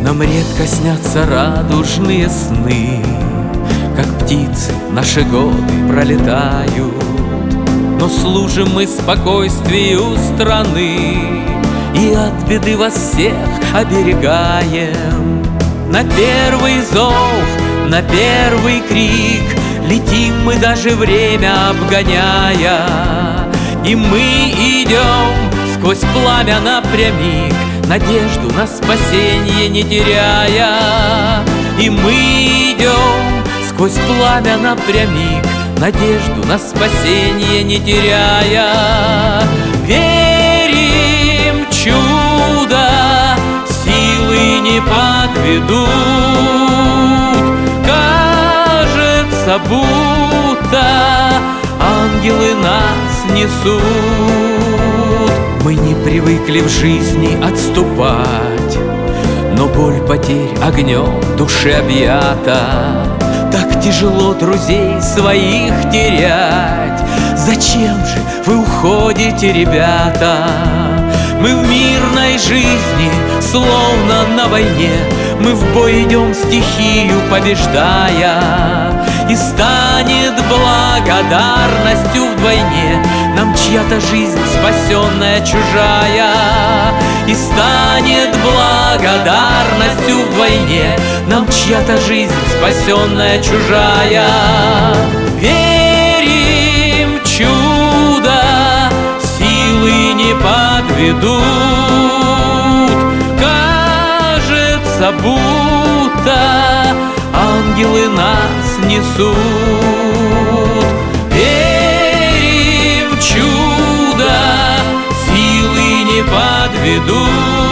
Нам редко снятся радужные сны, как птицы наши годы пролетают. Но служим мы спокойствию страны и от беды вас всех оберегаем. На первый зов, на первый крик летим мы, даже время обгоняя. И мы идем сквозь пламя напрямик, надежду на спасение не теряя. И мы идем сквозь пламя напрямик, надежду на спасение не теряя. Верим, чудо силы не подведут. Кажется, будто ангелы нас несут. Мы не привыкли в жизни отступать, но боль потерь огнем души объята. Так тяжело друзей своих терять. Зачем же вы уходите, ребята? Мы в мирной жизни, словно на войне. Мы в бой идем, стихию побеждая. И станет благодарностью вдвойне нам чья-то жизнь, спасенная чужая. И станет благодарностью вдвойне нам чья-то жизнь, спасенная чужая. Верим, чудо силы не подведут. Кажется, будто ангелы нас несут. Верим, чудо силы не подведут.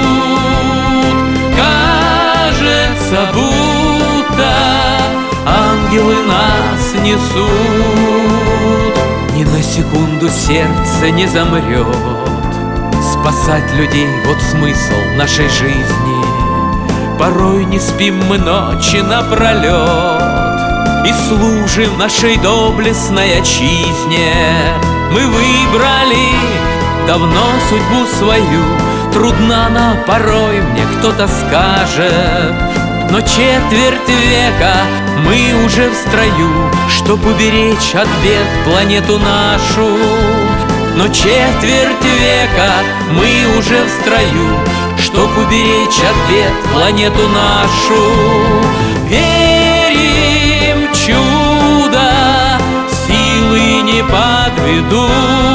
Кажется, будто ангелы нас несут. Ни на секунду сердце не замрет. Спасать людей — вот смысл нашей жизни. Порой не спим мы ночи напролет и служим нашей доблестной отчизне. Мы выбрали давно судьбу свою. Трудна она порой, мне кто-то скажет, но четверть века мы уже в строю, чтоб уберечь от бед планету нашу. Но четверть века мы уже в строю, чтоб уберечь от бед планету нашу. Верим, чудо силы не подведут.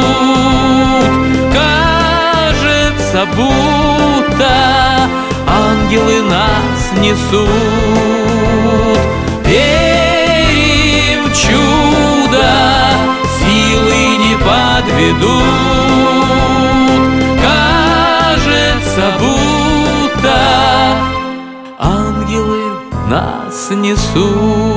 Кажется, будто ангелы нас несут. Верим, чудо силы не подведут. Кажется, будто ангелы нас несут.